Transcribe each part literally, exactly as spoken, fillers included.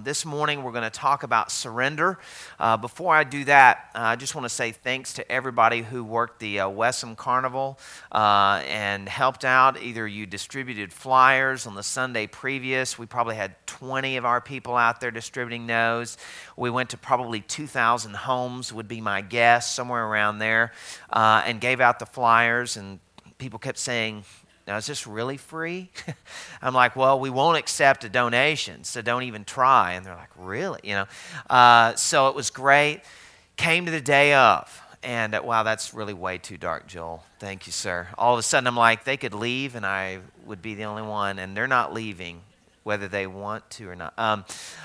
this morning we're going to talk about surrender. Uh, before I do that, uh, I just want to say thanks to everybody who worked the uh, Wessom Carnival uh, and helped out. Either you distributed flyers on the Sunday previous. We probably had twenty of our people out there distributing those. We went to probably two thousand homes, would be my guess, somewhere around there, uh, and gave out the flyers, and people kept saying, now, is this really free? I'm like, well, we won't accept a donation, so don't even try. And they're like, really? You know. Uh, so it was great. Came to the day of, and uh, wow, that's really way too dark, Joel. Thank you, sir. All of a sudden, I'm like, they could leave, and I would be the only one, and they're not leaving, whether they want to or not. Um,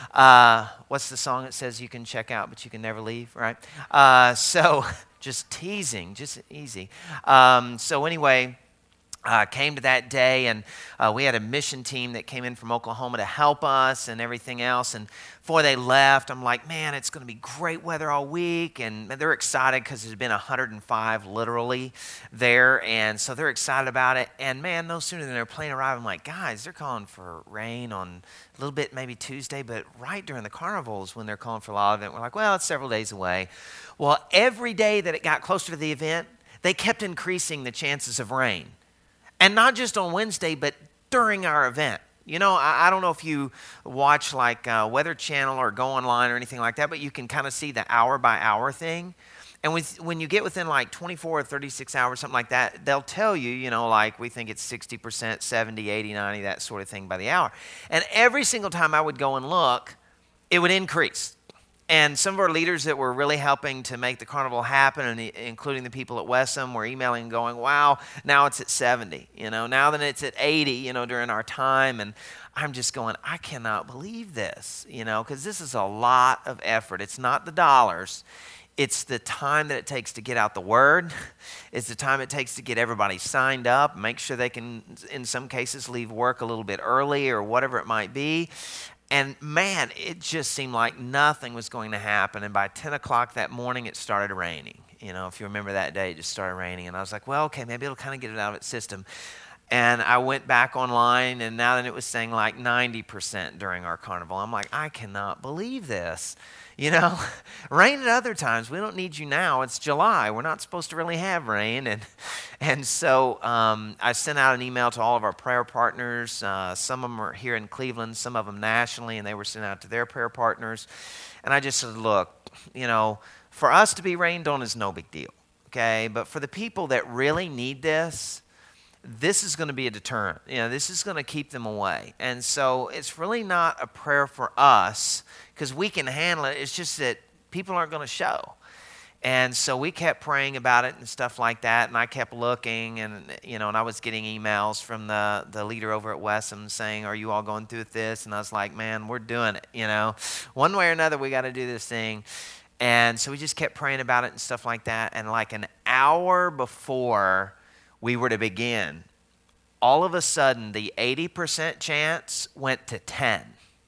uh, what's the song that says you can check out, but you can never leave, right? Uh, so just teasing, just easy. Um, so anyway... Uh, came to that day, and uh, we had a mission team that came in from Oklahoma to help us and everything else. And before they left, I'm like, man, it's going to be great weather all week. And they're excited because there's been one hundred five literally there. And so they're excited about it. And man, no sooner than their plane arrived, I'm like, guys, they're calling for rain on a little bit maybe Tuesday, but right during the carnivals when they're calling for a lot of it, we're like, well, it's several days away. Well, every day that it got closer to the event, they kept increasing the chances of rain. And not just on Wednesday, but during our event. You know, I, I don't know if you watch like uh, Weather Channel or go online or anything like that, but you can kind of see the hour by hour thing. And with, when you get within like twenty-four or thirty-six hours, something like that, they'll tell you, you know, like we think it's sixty percent, seventy, eighty, ninety, that sort of thing by the hour. And every single time I would go and look, it would increase. And some of our leaders that were really helping to make the carnival happen, and including the people at Wessom, were emailing and going, wow, now it's at seventy, you know, now that it's at eighty, you know, during our time. And I'm just going, I cannot believe this, you know, because this is a lot of effort. It's not the dollars. It's the time that it takes to get out the word. It's the time it takes to get everybody signed up, make sure they can, in some cases, leave work a little bit early or whatever it might be. And man, it just seemed like nothing was going to happen. And by ten o'clock that morning, it started raining. You know, if you remember that day, it just started raining. And I was like, well, okay, maybe it'll kind of get it out of its system. And I went back online, and now then it was saying like ninety percent during our carnival. I'm like, I cannot believe this. You know, rain at other times. We don't need you now. It's July. We're not supposed to really have rain. And and so um, I sent out an email to all of our prayer partners. Uh, some of them are here in Cleveland, some of them nationally, and they were sent out to their prayer partners. And I just said, look, you know, for us to be rained on is no big deal, okay? But for the people that really need this, this is going to be a deterrent. You know, this is going to keep them away. And so it's really not a prayer for us because we can handle it. It's just that people aren't going to show. And so we kept praying about it and stuff like that. And I kept looking, and you know, and I was getting emails from the, the leader over at Wessom saying, are you all going through this? And I was like, man, we're doing it. You know, one way or another, we got to do this thing. And so we just kept praying about it and stuff like that. And like an hour before we were to begin, all of a sudden the eighty percent chance went to ten.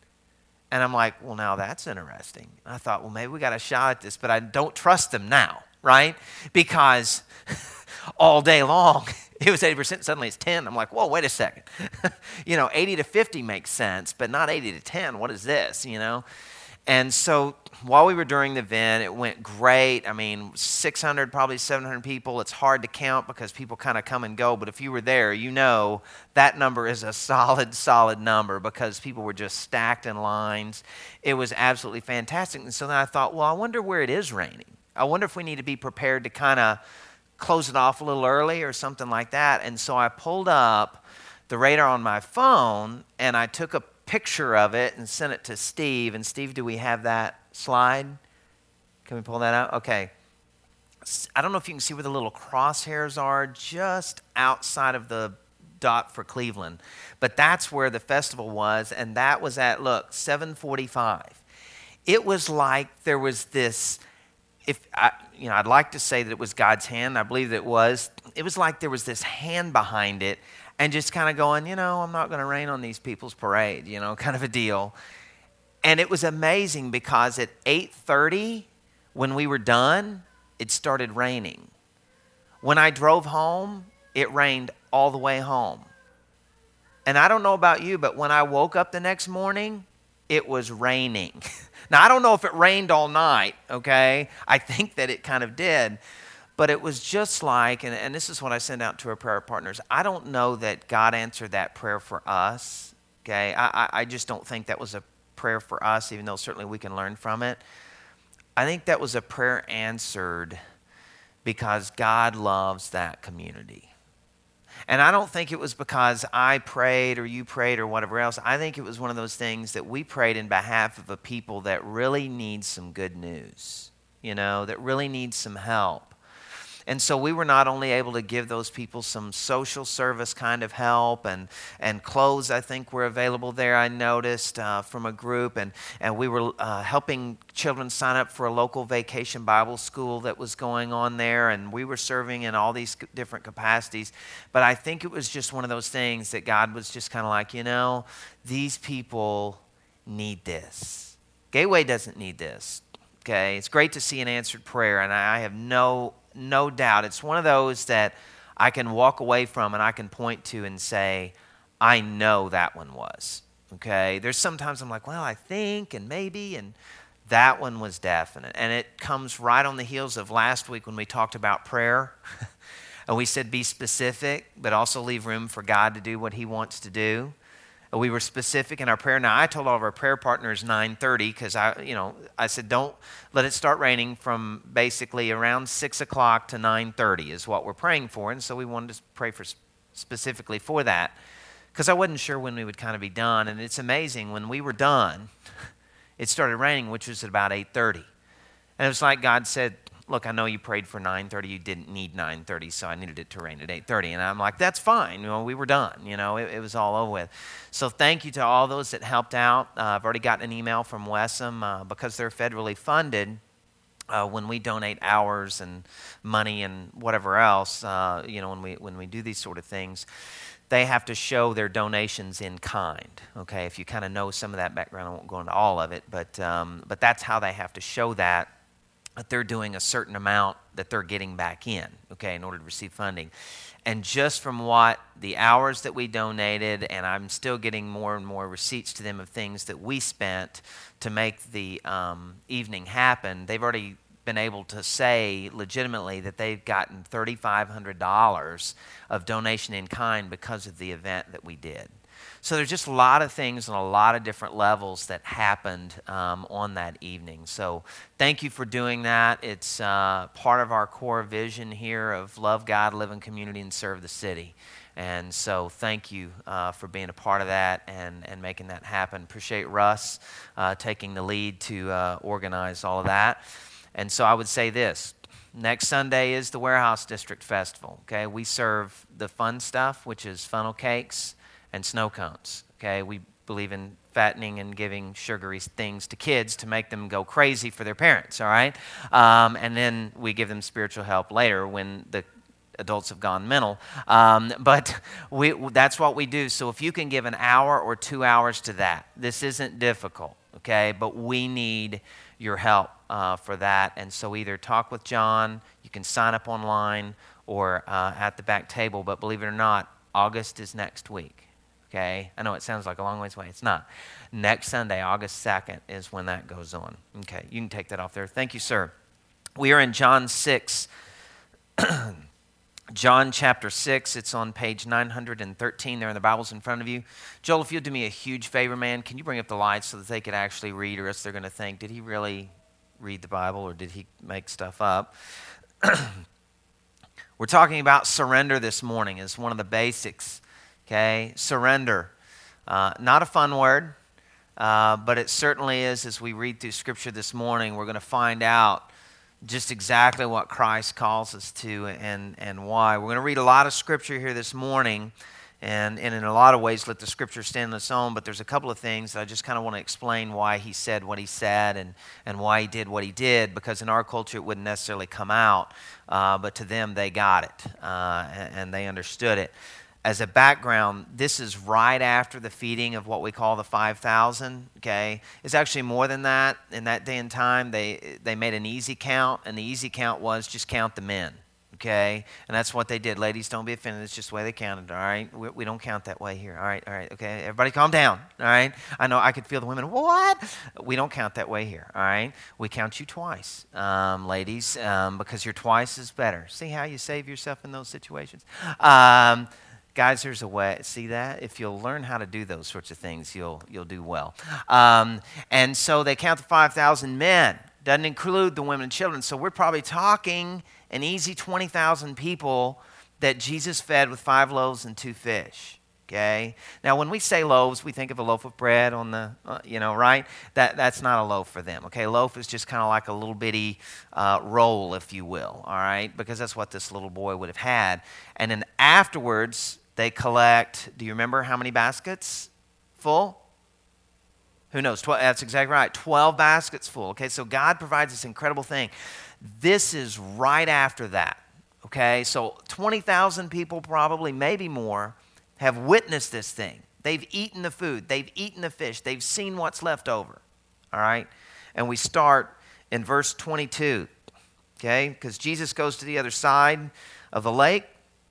And I'm like, well, now that's interesting. I thought, well, maybe we got a shot at this, but I don't trust them now, right? Because all day long it was eighty percent, suddenly it's ten. I'm like, whoa, wait a second. You know, eighty to fifty makes sense, but not eighty to ten. What is this, you know? And so while we were during the event, it went great. I mean, six hundred, probably seven hundred people. It's hard to count because people kind of come and go. But if you were there, you know that number is a solid, solid number because people were just stacked in lines. It was absolutely fantastic. And so then I thought, well, I wonder where it is raining. I wonder if we need to be prepared to kind of close it off a little early or something like that. And so I pulled up the radar on my phone, and I took a picture of it and sent it to Steve. And Steve, do we have that slide? Can we pull that out? Okay. I don't know if you can see where the little crosshairs are just outside of the dot for Cleveland, but that's where the festival was, and that was at, look, seven forty-five. It was like there was this, if I, you know, I'd like to say that it was God's hand. I believe that it was. It was like there was this hand behind it, and just kind of going, you know, I'm not going to rain on these people's parade, you know, kind of a deal. And it was amazing because at eight thirty, when we were done, it started raining. When I drove home, it rained all the way home. And I don't know about you, but when I woke up the next morning, it was raining. Now, I don't know if it rained all night, okay? I think that it kind of did. But it was just like, and, and this is what I send out to our prayer partners, I don't know that God answered that prayer for us, okay? I, I, I just don't think that was a prayer for us, even though certainly we can learn from it. I think that was a prayer answered because God loves that community. And I don't think it was because I prayed or you prayed or whatever else. I think it was one of those things that we prayed in behalf of a people that really need some good news, you know, that really need some help. And so we were not only able to give those people some social service kind of help, and, and clothes, I think, were available there, I noticed, uh, from a group. And, and we were uh, helping children sign up for a local vacation Bible school that was going on there. And we were serving in all these different capacities. But I think it was just one of those things that God was just kind of like, you know, these people need this. Gateway doesn't need this. Okay, it's great to see an answered prayer, and I have no no doubt it's one of those that I can walk away from and I can point to and say, I know that one was. Okay, there's sometimes I'm like, well, I think and maybe, and that one was definite, and it comes right on the heels of last week when we talked about prayer, and we said be specific, but also leave room for God to do what He wants to do. We were specific in our prayer. Now, I told all of our prayer partners nine thirty because I, you know, I said don't let it start raining from basically around six o'clock to nine thirty is what we're praying for, and so we wanted to pray for specifically for that because I wasn't sure when we would kind of be done. And it's amazing, when we were done, it started raining, which was at about eight thirty, and it was like God said, look, I know you prayed for nine thirty. You didn't need nine thirty, so I needed it to rain at eight thirty. And I'm like, that's fine. You know, we were done. You know, it, it was all over with. So thank you to all those that helped out. Uh, I've already gotten an email from Wessam uh, because they're federally funded. Uh, when we donate hours and money and whatever else, uh, you know, when we when we do these sort of things, they have to show their donations in kind. Okay, if you kind of know some of that background, I won't go into all of it, but um, but that's how they have to show that. That they're doing a certain amount that they're getting back in, okay, in order to receive funding. And just from what the hours that we donated, and I'm still getting more and more receipts to them of things that we spent to make the um, evening happen, they've already been able to say legitimately that they've gotten three thousand five hundred dollars of donation in kind because of the event that we did. So there's just a lot of things on a lot of different levels that happened um, on that evening. So thank you for doing that. It's uh, part of our core vision here of love God, live in community, and serve the city. And so thank you uh, for being a part of that and, and making that happen. Appreciate Russ uh, taking the lead to uh, organize all of that. And so I would say this. Next Sunday is the Warehouse District Festival. Okay, we serve the fun stuff, which is funnel cakes and snow cones. Okay, we believe in fattening and giving sugary things to kids to make them go crazy for their parents, all right? Um, and then we give them spiritual help later when the adults have gone mental. Um, but we, that's what we do. So if you can give an hour or two hours to that, this isn't difficult, okay? But we need your help uh, for that. And so either talk with John, you can sign up online, or uh, at the back table. But believe it or not, August is next week. Okay, I know it sounds like a long ways away. It's not. Next Sunday, August second, is when that goes on. Okay, you can take that off there. Thank you, sir. We are in John six. John chapter six. It's on page nine hundred thirteen there in the Bibles in front of you. Joel, if you'll do me a huge favor, man, can you bring up the lights so that they could actually read, or else they're going to think, did he really read the Bible or did he make stuff up? We're talking about surrender this morning as one of the basics. Okay, surrender. Uh, not a fun word, uh, but it certainly is. As we read through Scripture this morning, we're going to find out just exactly what Christ calls us to and, and why. We're going to read a lot of Scripture here this morning, and, and in a lot of ways let the Scripture stand on its own, but there's a couple of things that I just kind of want to explain why he said what he said and, and why he did what he did, because in our culture it wouldn't necessarily come out, uh, but to them they got it, uh, and, and they understood it. As a background, this is right after the feeding of what we call the five thousand, okay? It's actually more than that. In that day and time, they they made an easy count, and the easy count was just count the men, Okay, and that's what they did. Ladies, don't be offended. It's just the way they counted, all right? We, we don't count that way here. All right, all right, okay? Everybody calm down, all right? I know I could feel the women, what? We don't count that way here, all right? We count you twice, um, ladies, um, because you're twice as better. See how you save yourself in those situations? Um, guys, there's a way. See that? If you'll learn how to do those sorts of things, you'll, you'll do well. Um, and so they count the five thousand men. Doesn't include the women and children. So we're probably talking an easy twenty thousand people that Jesus fed with five loaves and two fish, okay? Now, when we say loaves, we think of a loaf of bread on the, uh, you know, right? That That's not a loaf for them, okay? Loaf is just kind of like a little bitty uh, roll, if you will, all right? Because that's what this little boy would have had. And then afterwards, they collect, do you remember how many baskets full? Who knows? twelve, that's exactly right. twelve baskets full. Okay, so God provides this incredible thing. This is right after that. Okay, so twenty thousand people, probably, maybe more, have witnessed this thing. They've eaten the food. They've eaten the fish. They've seen what's left over. All right, and we start in verse twenty-two. Okay, because Jesus goes to the other side of the lake.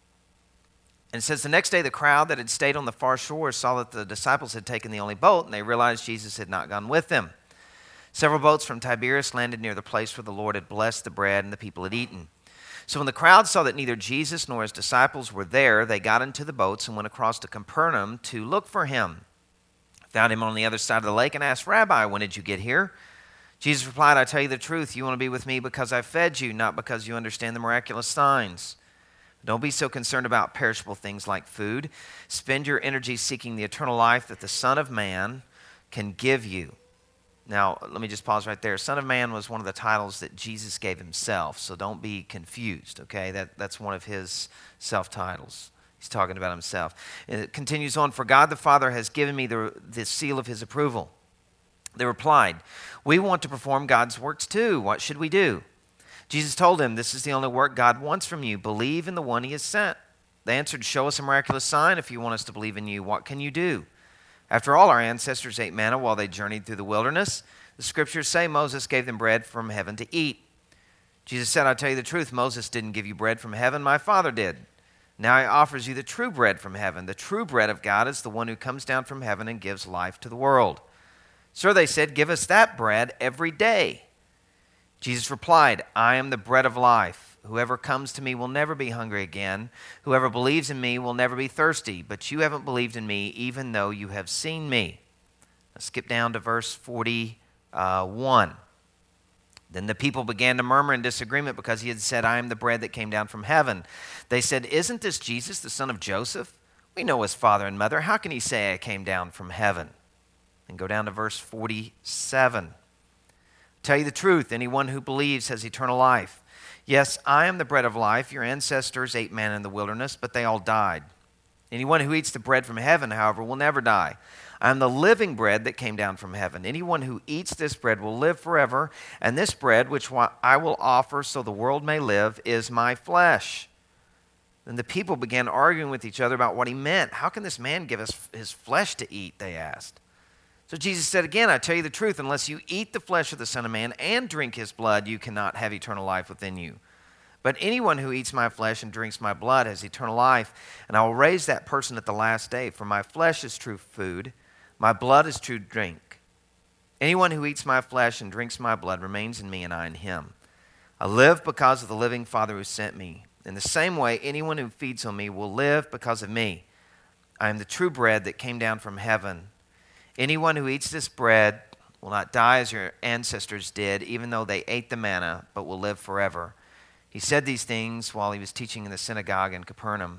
And it says, the next day the crowd that had stayed on the far shore saw that the disciples had taken the only boat, and they realized Jesus had not gone with them. Several boats from Tiberias landed near the place where the Lord had blessed the bread and the people had eaten. So when the crowd saw that neither Jesus nor his disciples were there, they got into the boats and went across to Capernaum to look for him. Found him on the other side of the lake and asked, Rabbi, when did you get here? Jesus replied, I tell you the truth, you want to be with me because I fed you, not because you understand the miraculous signs. Don't be so concerned about perishable things like food. Spend your energy seeking the eternal life that the Son of Man can give you. Now, let me just pause right there. Son of Man was one of the titles that Jesus gave himself, so don't be confused, okay? That, that's one of his self-titles. He's talking about himself. And it continues on, for God the Father has given me the, the seal of his approval. They replied, we want to perform God's works too. What should we do? Jesus told him, this is the only work God wants from you. Believe in the one he has sent. They answered, show us a miraculous sign if you want us to believe in you. What can you do? After all, our ancestors ate manna while they journeyed through the wilderness. The scriptures say Moses gave them bread from heaven to eat. Jesus said, I'll tell you the truth. Moses didn't give you bread from heaven. My Father did. Now he offers you the true bread from heaven. The true bread of God is the one who comes down from heaven and gives life to the world. Sir, they said, give us that bread every day. Jesus replied, I am the bread of life. Whoever comes to me will never be hungry again. Whoever believes in me will never be thirsty. But you haven't believed in me, even though you have seen me. Let's skip down to verse forty-one. Then the people began to murmur in disagreement because he had said, I am the bread that came down from heaven. They said, isn't this Jesus, the son of Joseph? We know his father and mother. How can he say I came down from heaven? And go down to verse forty-seven. Tell you the truth, anyone who believes has eternal life. Yes, I am the bread of life. Your ancestors ate manna in the wilderness, but they all died. Anyone who eats the bread from heaven, however, will never die. I am the living bread that came down from heaven. Anyone who eats this bread will live forever, and this bread, which I will offer so the world may live, is my flesh. Then the people began arguing with each other about what he meant. How can this man give us his flesh to eat, they asked. So Jesus said again, I tell you the truth, unless you eat the flesh of the Son of Man and drink his blood, you cannot have eternal life within you. But anyone who eats my flesh and drinks my blood has eternal life, and I will raise that person at the last day. For my flesh is true food, my blood is true drink. Anyone who eats my flesh and drinks my blood remains in me and I in him. I live because of the living Father who sent me. In the same way, anyone who feeds on me will live because of me. I am the true bread that came down from heaven. Anyone who eats this bread will not die as your ancestors did, even though they ate the manna, but will live forever. He said these things while he was teaching in the synagogue in Capernaum.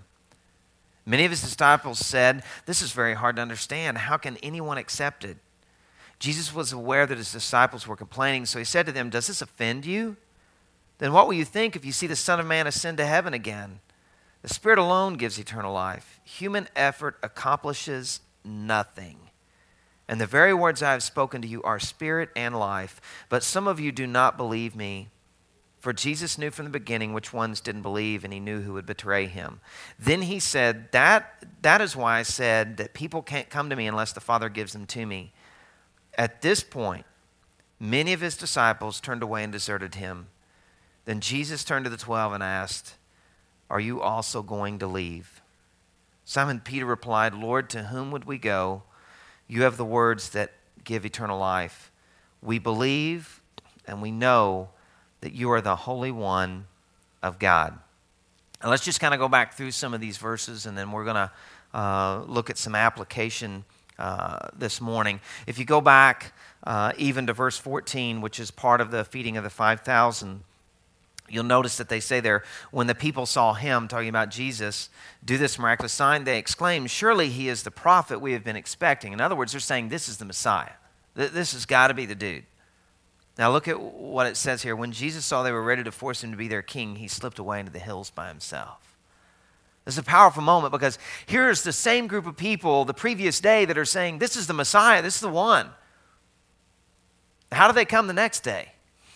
Many of his disciples said, this is very hard to understand. How can anyone accept it? Jesus was aware that his disciples were complaining, so he said to them, does this offend you? Then what will you think if you see the Son of Man ascend to heaven again? The Spirit alone gives eternal life. Human effort accomplishes nothing. And the very words I have spoken to you are spirit and life. But some of you do not believe me. For Jesus knew from the beginning which ones didn't believe, and he knew who would betray him. Then he said, that, that is why I said that people can't come to me unless the Father gives them to me. At this point, many of his disciples turned away and deserted him. Then Jesus turned to the twelve and asked, are you also going to leave?" Simon Peter replied, "Lord, to whom would we go? You have the words that give eternal life. We believe and we know that you are the Holy One of God." Now let's just kind of go back through some of these verses, and then we're going to uh, look at some application uh, this morning. If you go back uh, even to verse fourteen, which is part of the feeding of the five thousand, you'll notice that they say there, when the people saw him, talking about Jesus, do this miraculous sign, they exclaimed, "Surely he is the prophet we have been expecting." In other words, they're saying this is the Messiah. This has got to be the dude. Now look at what it says here. When Jesus saw they were ready to force him to be their king, he slipped away into the hills by himself. This is a powerful moment because here's the same group of people the previous day that are saying, this is the Messiah, this is the one. How do they come the next day?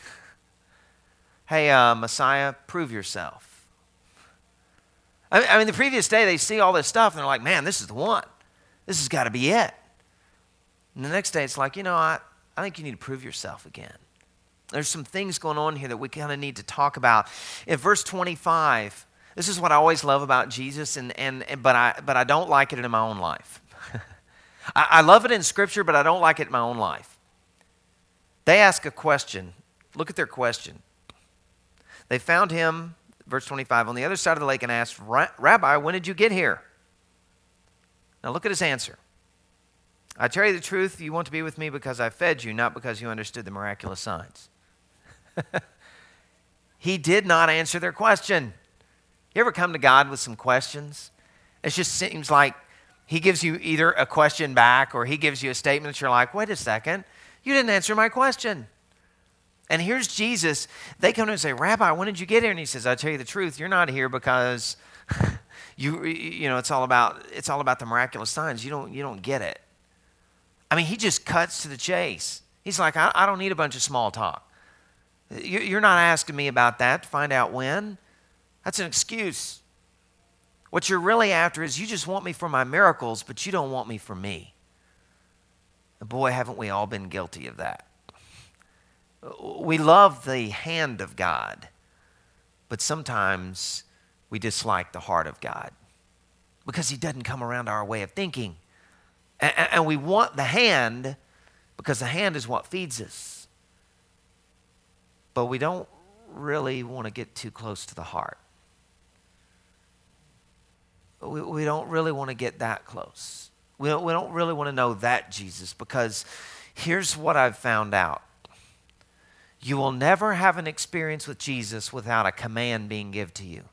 "Hey, uh, Messiah, prove yourself." I mean, I mean, the previous day they see all this stuff and they're like, man, this is the one. This has got to be it. And the next day it's like, you know, I, I think you need to prove yourself again. There's some things going on here that we kind of need to talk about. In verse twenty-five, this is what I always love about Jesus, and, and, and but I but I don't like it in my own life. I, I love it in Scripture, but I don't like it in my own life. They ask a question. Look at their question. They found him, verse twenty-five, on the other side of the lake and asked, "Rabbi, when did you get here?" Now look at his answer. "I tell you the truth, you want to be with me because I fed you, not because you understood the miraculous signs." He did not answer their question. You ever come to God with some questions? It just seems like he gives you either a question back or he gives you a statement that you're like, wait a second, you didn't answer my question. And here's Jesus. They come to him and say, "Rabbi, when did you get here?" And he says, "I tell you the truth, you're not here because you you know it's all about it's all about the miraculous signs. You don't you don't get it." I mean, he just cuts to the chase. He's like, I, I don't need a bunch of small talk. You, you're not asking me about that to find out when. That's an excuse. What you're really after is you just want me for my miracles, but you don't want me for me. And boy, haven't we all been guilty of that. We love the hand of God, but sometimes we dislike the heart of God because he doesn't come around our way of thinking. And, and we want the hand because the hand is what feeds us. But we don't really want to get too close to the heart. We, we don't really want to get that close. We don't, we don't really want to know that Jesus, because here's what I've found out. You will never have an experience with Jesus without a command being given to you.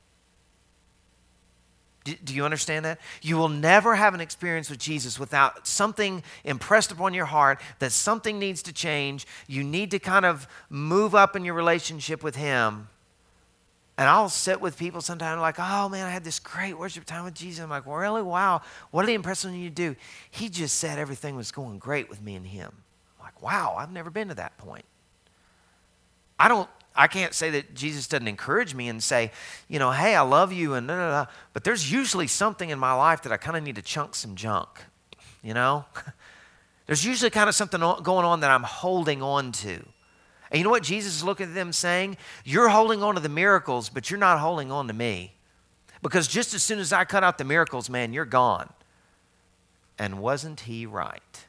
Do, do you understand that? You will never have an experience with Jesus without something impressed upon your heart that something needs to change. You need to kind of move up in your relationship with him. And I'll sit with people sometimes like, oh man, I had this great worship time with Jesus. I'm like, well, really? Wow. What did he impress on you to do? He just said everything was going great with me and him. I'm like, wow, I've never been to that point. I don't, I can't say that Jesus doesn't encourage me and say, you know, hey, I love you and da, da, da. But there's usually something in my life that I kind of need to chunk some junk, you know? There's usually kind of something going on that I'm holding on to. And you know what Jesus is looking at them saying? You're holding on to the miracles, but you're not holding on to me. Because just as soon as I cut out the miracles, man, you're gone. And wasn't he right?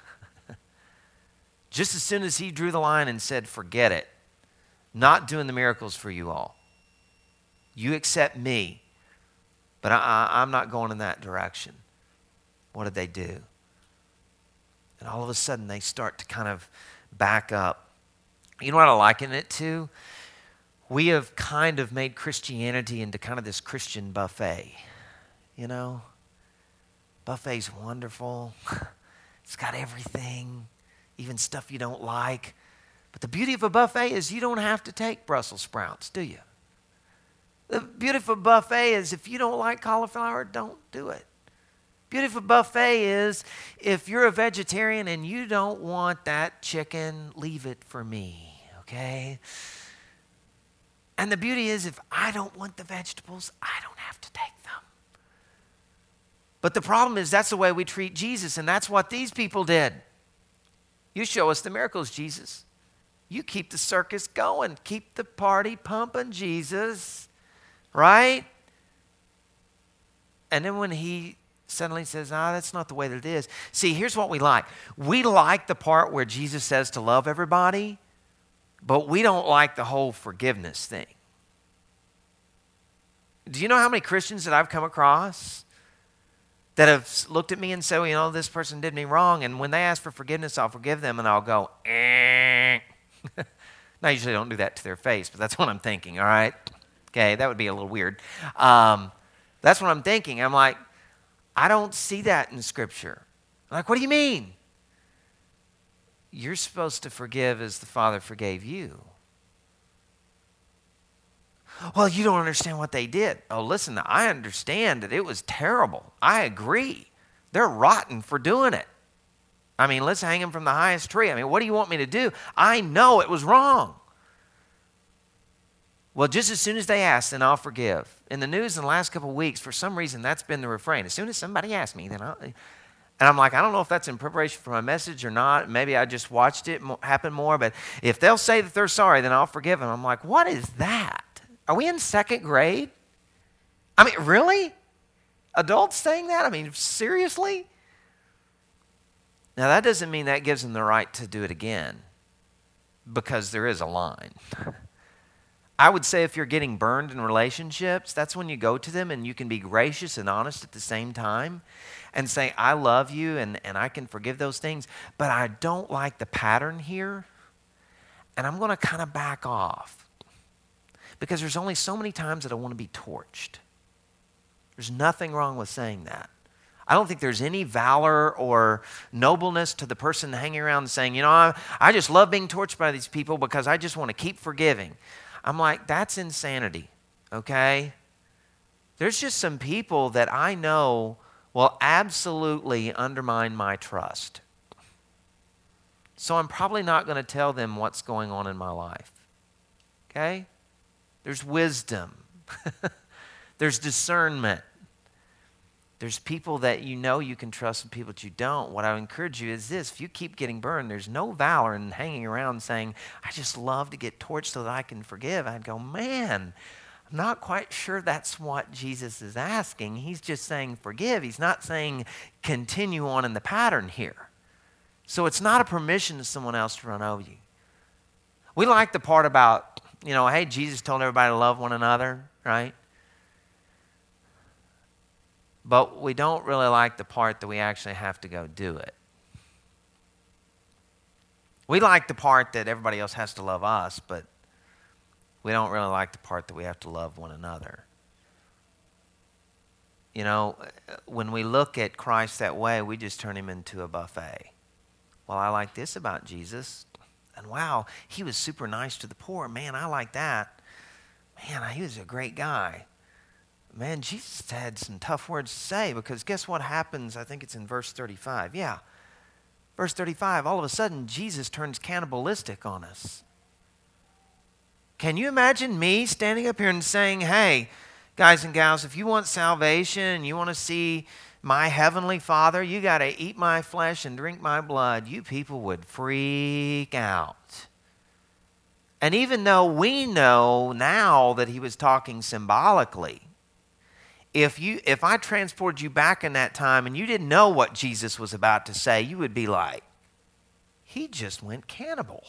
Just as soon as he drew the line and said, forget it. Not doing the miracles for you all. You accept me, but I, I, I'm not going in that direction. What did they do? And all of a sudden, they start to kind of back up. You know what I liken it to? We have kind of made Christianity into kind of this Christian buffet. You know? Buffet's wonderful. It's got everything, even stuff you don't like. But the beauty of a buffet is you don't have to take Brussels sprouts, do you? The beauty of a buffet is if you don't like cauliflower, don't do it. Beauty of a buffet is if you're a vegetarian and you don't want that chicken, leave it for me, okay? And the beauty is if I don't want the vegetables, I don't have to take them. But the problem is that's the way we treat Jesus, and that's what these people did. You show us the miracles, Jesus. You keep the circus going. Keep the party pumping, Jesus. right? And then when he suddenly says, ah, that's not the way that it is. See, here's what we like. We like the part where Jesus says to love everybody, but we don't like the whole forgiveness thing. Do you know how many Christians that I've come across that have looked at me and said, well, you know, this person did me wrong, and when they ask for forgiveness, I'll forgive them, and I'll go, eh. Now, I usually don't do that to their face, but that's what I'm thinking, all right? Okay, that would be a little weird. Um, that's what I'm thinking. I'm like, I don't see that in Scripture. I'm like, what do you mean? You're supposed to forgive as the Father forgave you. Well, you don't understand what they did. Oh, listen, I understand that it was terrible. I agree. They're rotten for doing it. I mean, let's hang them from the highest tree. I mean, what do you want me to do? I know it was wrong. Well, just as soon as they ask, then I'll forgive. In the news in the last couple of weeks, for some reason, that's been the refrain. As soon as somebody asks me, then I'll... And I'm like, I don't know if that's in preparation for my message or not. Maybe I just watched it happen more. But if they'll say that they're sorry, then I'll forgive them. I'm like, what is that? Are we in second grade? I mean, really? Adults saying that? I mean, seriously? Now, that doesn't mean that gives them the right to do it again, because there is a line. I would say if you're getting burned in relationships, that's when you go to them and you can be gracious and honest at the same time and say, I love you and, and I can forgive those things, but I don't like the pattern here, and I'm going to kind of back off because there's only so many times that I want to be torched. There's nothing wrong with saying that. I don't think there's any valor or nobleness to the person hanging around and saying, you know, I, I just love being torched by these people because I just want to keep forgiving. I'm like, that's insanity, okay? There's just some people that I know will absolutely undermine my trust. So I'm probably not going to tell them what's going on in my life, okay? There's wisdom. There's discernment. There's people that you know you can trust and people that you don't. What I would encourage you is this. If you keep getting burned, there's no valor in hanging around saying, I just love to get torched so that I can forgive. I'd go, man, I'm not quite sure that's what Jesus is asking. He's just saying forgive. He's not saying continue on in the pattern here. So it's not a permission to someone else to run over you. We like the part about, you know, hey, Jesus told everybody to love one another, right? But we don't really like the part that we actually have to go do it. We like the part that everybody else has to love us, but we don't really like the part that we have to love one another. You know, when we look at Christ that way, we just turn him into a buffet. Well, I like this about Jesus. And wow, he was super nice to the poor. Man, I like that. Man, he was a great guy. Man, Jesus had some tough words to say, because guess what happens? I think it's in verse thirty-five. Yeah. Verse thirty-five, all of a sudden, Jesus turns cannibalistic on us. Can you imagine me standing up here and saying, hey, guys and gals, if you want salvation, you want to see my heavenly Father, you got to eat my flesh and drink my blood. You people would freak out. And even though we know now that he was talking symbolically, If you, if I transported you back in that time and you didn't know what Jesus was about to say, you would be like, he just went cannibal.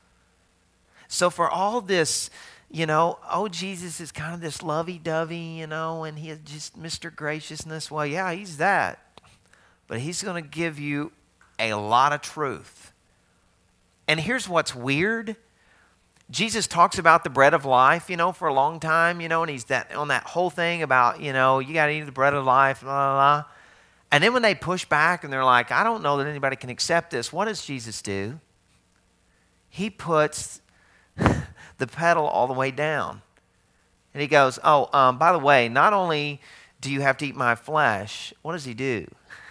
So for all this, you know, oh, Jesus is kind of this lovey-dovey, you know, and he is just Mister Graciousness. Well, yeah, he's that. But he's going to give you a lot of truth. And here's what's weird. Jesus talks about the bread of life, you know, for a long time, you know, and he's that on that whole thing about, you know, you got to eat the bread of life, blah, blah, blah. And then when they push back and they're like, I don't know that anybody can accept this, what does Jesus do? He puts the pedal all the way down. And he goes, oh, um, by the way, not only do you have to eat my flesh, what does he do?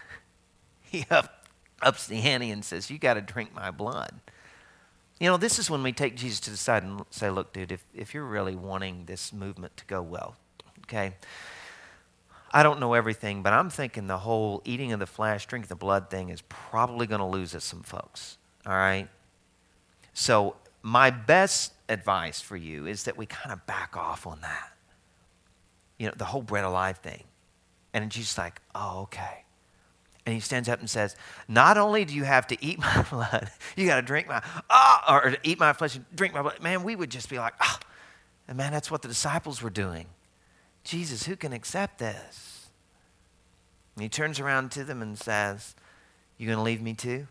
He up, ups the ante and says, you got to drink my blood. You know, this is when we take Jesus to the side and say, look, dude, if, if you're really wanting this movement to go well, okay, I don't know everything, but I'm thinking the whole eating of the flesh, drinking the blood thing is probably going to lose us some folks, all right? So my best advice for you is that we kind of back off on that. you know, the whole bread of life thing. And Jesus is like, oh, okay. And he stands up and says, not only do you have to eat my blood, you got to drink my, oh, or eat my flesh and drink my blood. Man, we would just be like, oh. And man, that's what the disciples were doing. Jesus, who can accept this? And he turns around to them and says, you going to leave me too?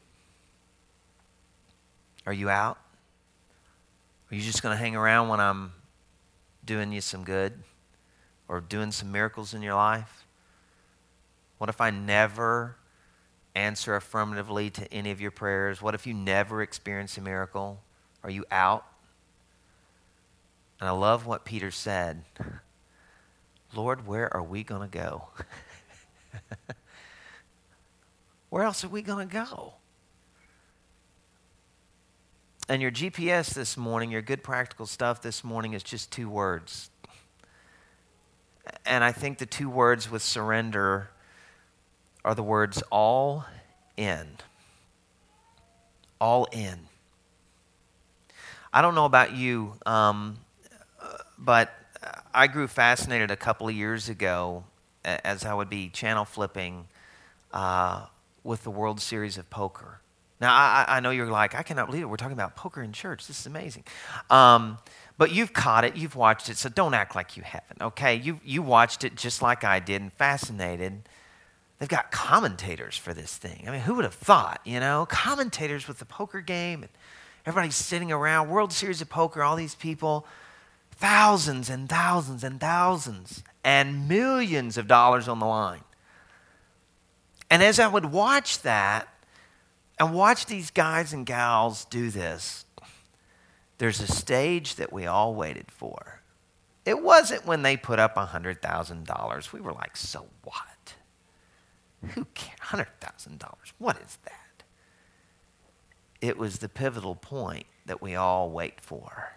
Are you out? Are you just going to hang around when I'm doing you some good or doing some miracles in your life? What if I never answer affirmatively to any of your prayers? What if you never experience a miracle? Are you out? And I love what Peter said. Lord, where are we going to go? Where else are we going to go? And your G P S this morning, your good practical stuff this morning is just two words. And I think the two words with surrender are the words all in. All in. I don't know about you, um, but I grew fascinated a couple of years ago as I would be channel flipping uh, with the World Series of Poker. Now, I, I know you're like, I cannot believe it. We're talking about poker in church. This is amazing. Um, but you've caught it. You've watched it. So don't act like you haven't, okay? You, you watched it just like I did and fascinated. They've got commentators for this thing. I mean, who would have thought, you know? Commentators with the poker game. And everybody's sitting around. World Series of Poker, all these people. Thousands and thousands and thousands and millions of dollars on the line. And as I would watch that and watch these guys and gals do this, there's a stage that we all waited for. It wasn't when they put up one hundred thousand dollars. We were like, so what? Who cares? one hundred thousand dollars. What is that? It was the pivotal point that we all wait for.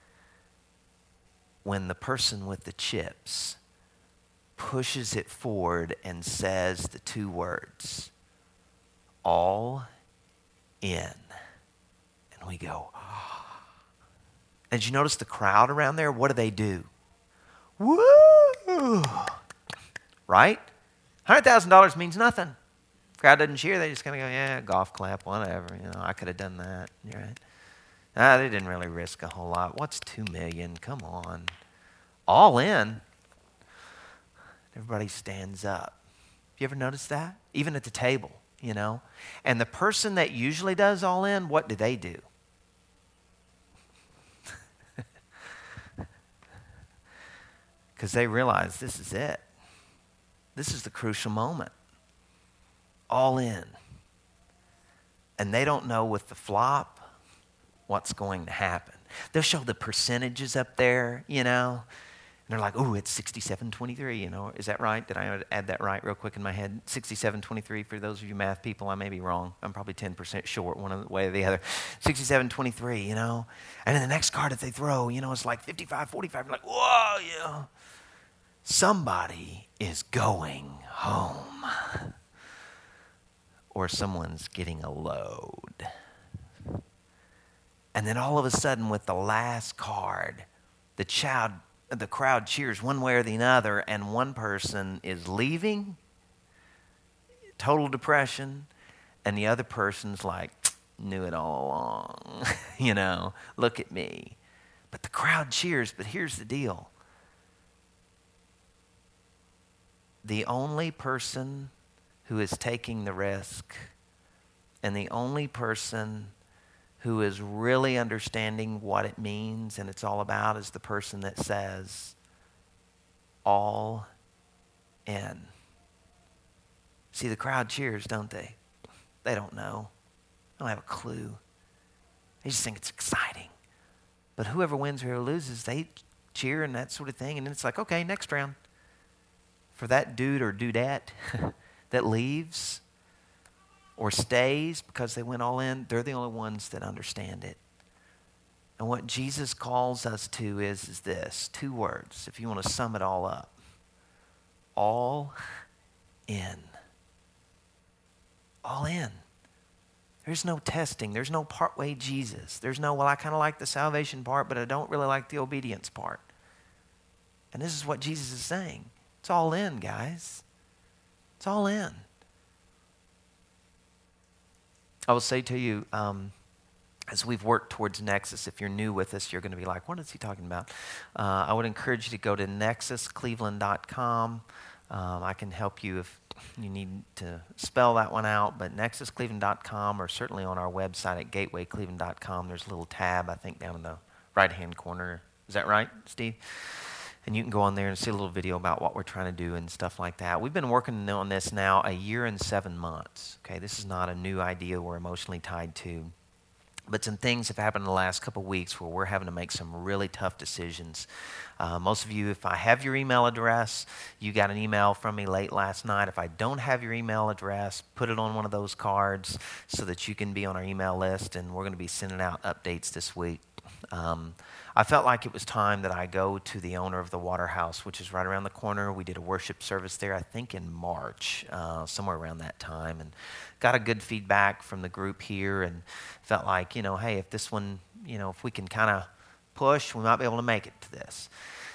When the person with the chips pushes it forward and says the two words, all in. And we go, oh. And did you notice the crowd around there? What do they do? Woo! Right? one hundred thousand dollars means nothing. Crowd doesn't cheer. They just kind of go, yeah, golf clap, whatever. You know, I could have done that. You're right. Ah, they didn't really risk a whole lot. What's two million? Come on. All in. Everybody stands up. You ever notice that? Even at the table, you know? And the person that usually does all in, what do they do? Because they realize this is it. This is the crucial moment. All in. And they don't know with the flop what's going to happen. They'll show the percentages up there, you know. And they're like, oh, it's sixty-seven twenty-three, you know. Is that right? Did I add that right real quick in my head? sixty-seven twenty-three, for those of you math people, I may be wrong. I'm probably ten percent short one way or the other. sixty-seven twenty-three, you know. And then the next card that they throw, you know, it's like fifty-five forty-five. You're like, whoa, you know. Somebody is going home. Or someone's getting a load. And then all of a sudden, with the last card, the child, the crowd cheers one way or the other, and one person is leaving, total depression, and the other person's like, knew it all along, you know, look at me. But the crowd cheers, but here's the deal. The only person who is taking the risk, and the only person who is really understanding what it means and it's all about is the person that says, all in. See, the crowd cheers, don't they? They don't know. They don't have a clue. They just think it's exciting. But whoever wins or whoever loses, they cheer and that sort of thing. And then it's like, okay, next round. For that dude or dudette that leaves or stays because they went all in, they're the only ones that understand it. And what Jesus calls us to is, is this, two words, if you want to sum it all up. All in. All in. There's no testing. There's no partway Jesus. There's no, well, I kind of like the salvation part, but I don't really like the obedience part. And this is what Jesus is saying. It's all in, guys. It's all in. I will say to you, um, as we've worked towards Nexus, if you're new with us, you're going to be like, what is he talking about? Uh, I would encourage you to go to nexus cleveland dot com. Um, I can help you if you need to spell that one out, but nexus cleveland dot com, or certainly on our website at gateway cleveland dot com. There's a little tab, I think, down in the right-hand corner. Is that right, Steve? And you can go on there and see a little video about what we're trying to do and stuff like that. We've been working on this now a year and seven months. Okay, this is not a new idea we're emotionally tied to. But some things have happened in the last couple of weeks where we're having to make some really tough decisions. Uh, most of you, if I have your email address, you got an email from me late last night. If I don't have your email address, put it on one of those cards so that you can be on our email list, and we're going to be sending out updates this week. Um, I felt like it was time that I go to the owner of the Waterhouse, which is right around the corner. We did a worship service there, I think in March, uh, somewhere around that time, and got a good feedback from the group here, and felt like, you know, hey, if this one, you know, if we can kind of push, we might be able to make it to this.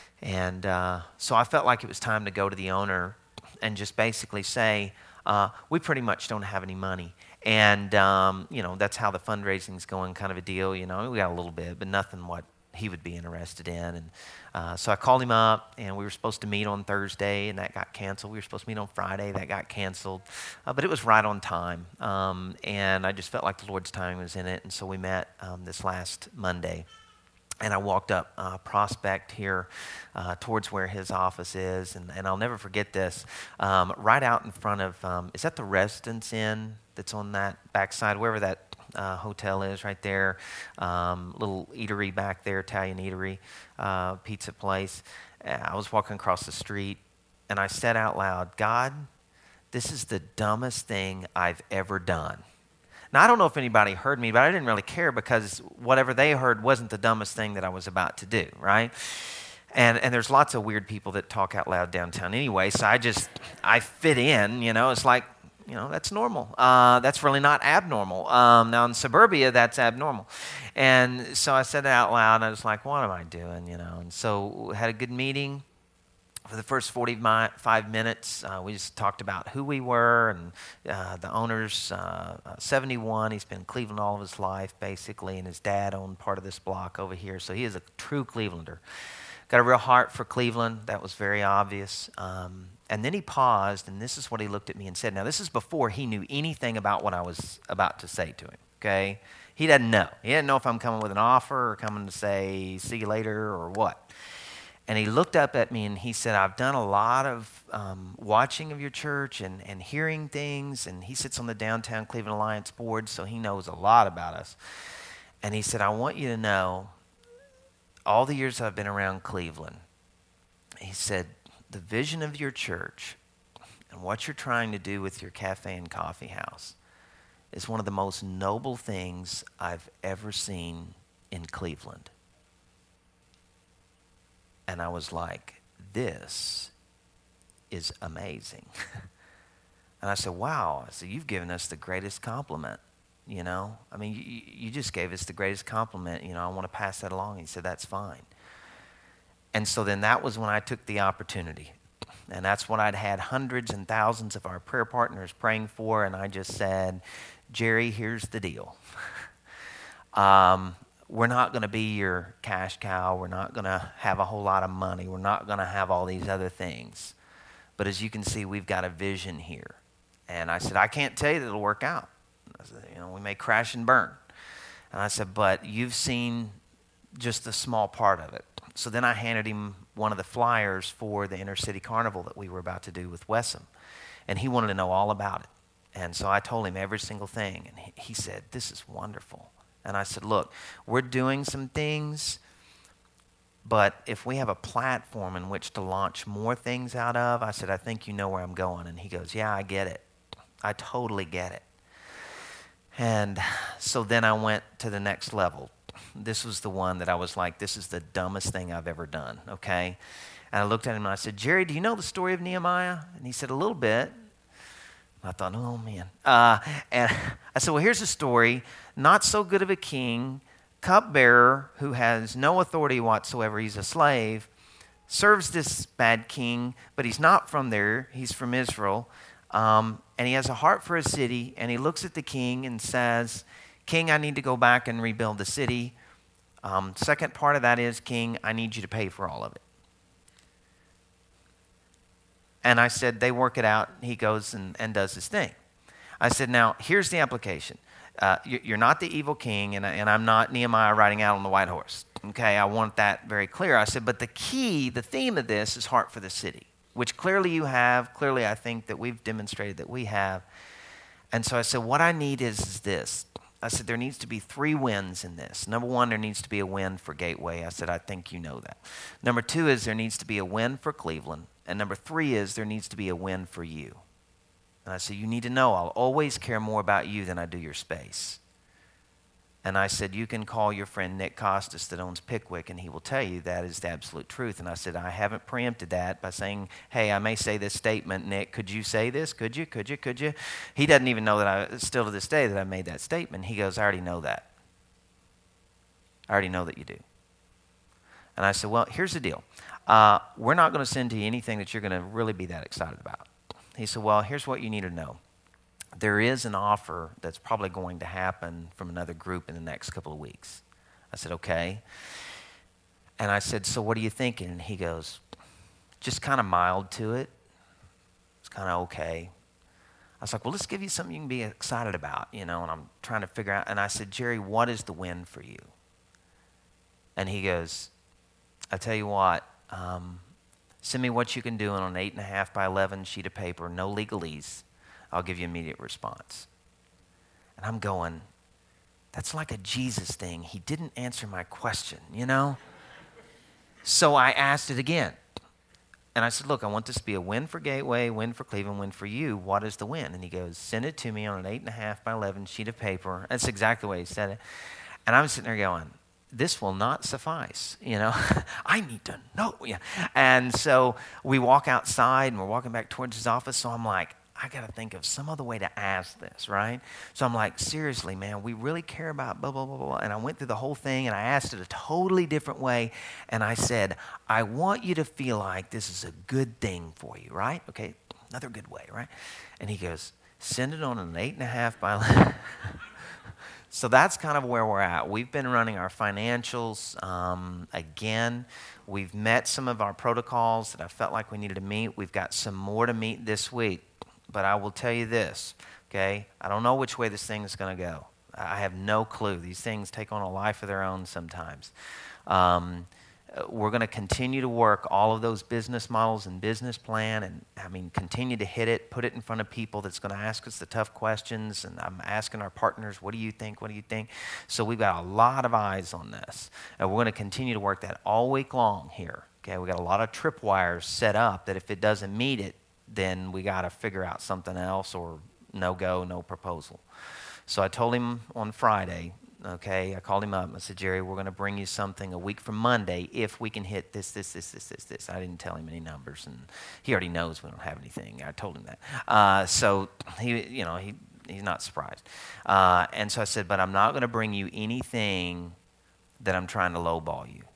And uh, so I felt like it was time to go to the owner and just basically say, uh, we pretty much don't have any money. And, um, you know, that's how the fundraising's going, kind of a deal. You know, we got a little bit, but nothing what he would be interested in. And uh, so I called him up, and we were supposed to meet on Thursday, and that got canceled. We were supposed to meet on Friday. That got canceled. Uh, but it was right on time. Um, and I just felt like the Lord's timing was in it. And so we met um, this last Monday. And I walked up uh, Prospect here uh, towards where his office is. And, and I'll never forget this. Um, right out in front of, um, is that the Residence Inn that's on that backside, wherever that uh, hotel is right there? Um, little eatery back there, Italian eatery, uh, pizza place. I was walking across the street, and I said out loud, God, this is the dumbest thing I've ever done. Now, I don't know if anybody heard me, but I didn't really care because whatever they heard wasn't the dumbest thing that I was about to do, right? And and there's lots of weird people that talk out loud downtown anyway, so I just, I fit in, you know, it's like, you know, that's normal. Uh, that's really not abnormal. Um, now, in suburbia, that's abnormal. And so I said it out loud, and I was like, what am I doing, you know? And so we had a good meeting. For the first forty-five minutes, uh, we just talked about who we were, and uh, the owner's uh, seventy-one. He's been in Cleveland all of his life, basically, and his dad owned part of this block over here, so he is a true Clevelander. Got a real heart for Cleveland. That was very obvious. Um, and then he paused, and this is what he looked at me and said. Now, this is before he knew anything about what I was about to say to him, okay? He doesn't know. He didn't know if I'm coming with an offer or coming to say, see you later, or what. And he looked up at me and he said, I've done a lot of um, watching of your church and, and hearing things. And he sits on the Downtown Cleveland Alliance board, so he knows a lot about us. And he said, I want you to know, all the years I've been around Cleveland, he said, the vision of your church and what you're trying to do with your cafe and coffee house is one of the most noble things I've ever seen in Cleveland. And I was like, this is amazing. And I said, wow. I said, you've given us the greatest compliment, you know? I mean, you, you just gave us the greatest compliment. You know, I want to pass that along. He said, that's fine. And so then that was when I took the opportunity. And that's what I'd had hundreds and thousands of our prayer partners praying for. And I just said, Jerry, here's the deal. um... We're not going to be your cash cow. We're not going to have a whole lot of money. We're not going to have all these other things. But as you can see, we've got a vision here. And I said, I can't tell you that it'll work out. I said, you know, we may crash and burn. And I said, but you've seen just a small part of it. So then I handed him one of the flyers for the Inner City Carnival that we were about to do with Wessam. And he wanted to know all about it. And so I told him every single thing. And he, he said, this is wonderful. And I said, look, we're doing some things, but if we have a platform in which to launch more things out of, I said, I think you know where I'm going. And he goes, yeah, I get it. I totally get it. And so then I went to the next level. This was the one that I was like, this is the dumbest thing I've ever done, okay? And I looked at him and I said, Jerry, do you know the story of Nehemiah? And he said, a little bit. I thought, oh, man. Uh, and I said, well, here's the story. Not so good of a king, cupbearer who has no authority whatsoever. He's a slave. serves this bad king, but he's not from there. He's from Israel. Um, and he has a heart for a city, and he looks at the king and says, King, I need to go back and rebuild the city. Um, second part of that is, King, I need you to pay for all of it. And I said, they work it out. He goes and, and does his thing. I said, now, here's the application. Uh, you're not the evil king, and, and I'm not Nehemiah riding out on the white horse. Okay, I want that very clear. I said, but the key, the theme of this is heart for the city, which clearly you have. Clearly, I think that we've demonstrated that we have. And so I said, what I need is, is this. I said, there needs to be three wins in this. Number one, there needs to be a win for Gateway. I said, I think you know that. Number two is there needs to be a win for Cleveland. And number three is there needs to be a win for you. And I said, you need to know I'll always care more about you than I do your space. And I said, you can call your friend Nick Costas that owns Pickwick, and he will tell you that is the absolute truth. And I said, I haven't preempted that by saying, hey, I may say this statement. Nick, could you say this? Could you? Could you? Could you? He doesn't even know that I, still to this day, that I made that statement. He goes, I already know that. I already know that you do. And I said, well, here's the deal. Uh, we're not going to send to you anything that you're going to really be that excited about. He said, well, here's what you need to know. There is an offer that's probably going to happen from another group in the next couple of weeks. I said, okay. And I said, so what are you thinking? And he goes, just kind of mild to it. It's kind of okay. I was like, well, let's give you something you can be excited about, you know, and I'm trying to figure out. And I said, Jerry, what is the win for you? And he goes, I tell you what, um, send me what you can do on an eight and a half by eleven sheet of paper, no legalese. I'll give you immediate response. And I'm going, that's like a Jesus thing. He didn't answer my question, you know? So I asked it again. And I said, look, I want this to be a win for Gateway, win for Cleveland, win for you. What is the win? And he goes, send it to me on an eight and a half by eleven sheet of paper. That's exactly the way he said it. And I'm sitting there going, this will not suffice, you know. I need to know. Yeah. And so we walk outside, and we're walking back towards his office. So I'm like, I got to think of some other way to ask this, right? So I'm like, seriously, man, we really care about blah, blah, blah, blah. And I went through the whole thing, and I asked it a totally different way. And I said, I want you to feel like this is a good thing for you, right? Okay, another good way, right? And he goes, send it on an eight and a half by eleven. So that's kind of where we're at. We've been running our financials um, again. We've met some of our protocols that I felt like we needed to meet. We've got some more to meet this week. But I will tell you this, okay? I don't know which way this thing is going to go. I have no clue. These things take on a life of their own sometimes. Um, we're going to continue to work all of those business models and business plan, and I mean, continue to hit it, put it in front of people that's going to ask us the tough questions. And I'm asking our partners, what do you think? What do you think? So we've got a lot of eyes on this. And we're going to continue to work that all week long here. Okay, we got a lot of tripwires set up that if it doesn't meet it, then we got to figure out something else, or no go, no proposal. So I told him on Friday, okay, I called him up and I said, Jerry, we're going to bring you something a week from Monday if we can hit this, this, this, this, this, this. I didn't tell him any numbers, and he already knows we don't have anything. I told him that. Uh, so he, you know, he he's not surprised. Uh, and so I said, but I'm not going to bring you anything that I'm trying to lowball you.